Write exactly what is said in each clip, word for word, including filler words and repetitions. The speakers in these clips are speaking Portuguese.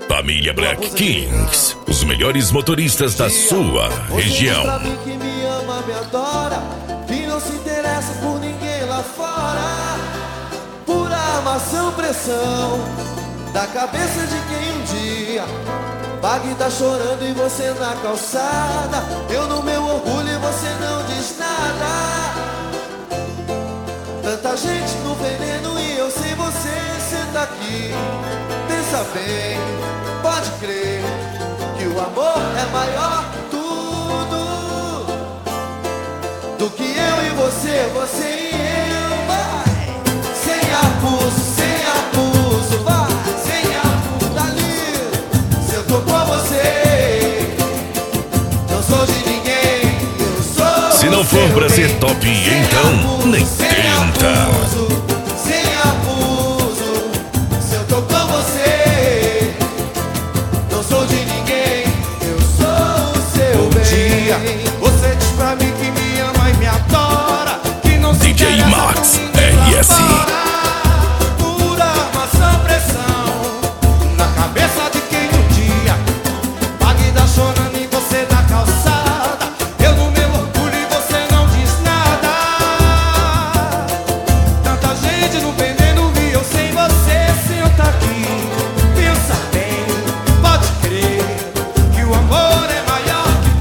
Família Black Kings, os melhores motoristas da sua região. Pra mim que me ama, me adora, que não se interessa por ninguém lá fora. Pura amação, pressão da cabeça de quem um dia pague tá chorando e você na calçada. Eu no meu orgulho e você não diz nada. Tanta gente no veneno e eu sem você. Senta aqui, pensa bem, pode crer que o amor é maior que tudo. Do que eu e você, você e eu. Vai, sem abuso, sem abuso, vai, sem abuso. Dali, se eu tô com você, não sou de ninguém, eu sou. Se não for pra ser top, então nem tenta. Você diz pra mim que me ama e me adora, que não se D J Max R S. Pura amação, pressão na cabeça de quem um dia pague tá chorando e você na calçada. Eu no meu orgulho e você não diz nada. Tanta gente no veneno e eu sem você. Senta aqui, pensa bem, pode crer que o amor é maior que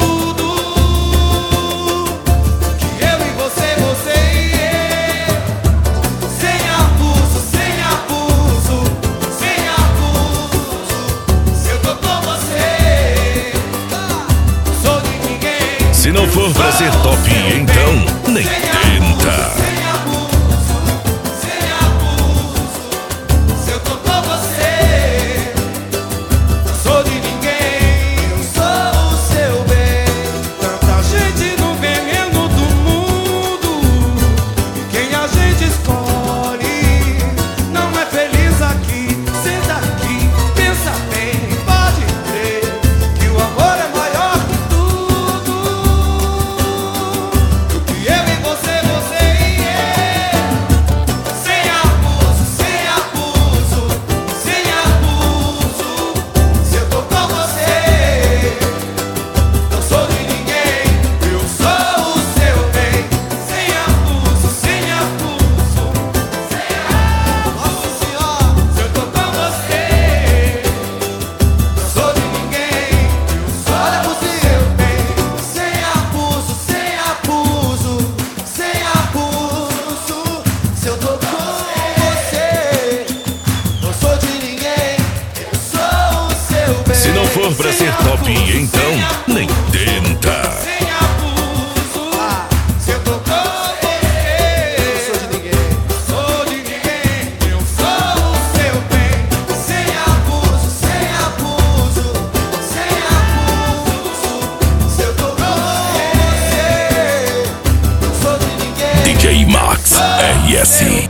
se não for pra ser top, então nem tenta. Sem abuso, sem abuso. Se eu tô com você, não sou de ninguém, eu sou o seu bem. Tanta gente no veneno do mundo, e quem a gente escolhe não é feliz aqui. Senta aqui, pensa bem, pode crer que o amor é maior que se não for pra ser top, então nem tenta. Sem abuso, ah, se eu tô com você, não sou de ninguém, sou de ninguém, eu sou o seu bem. Sem abuso, sem abuso, sem abuso. Se eu tô com você, não sou de ninguém. D J Max R S.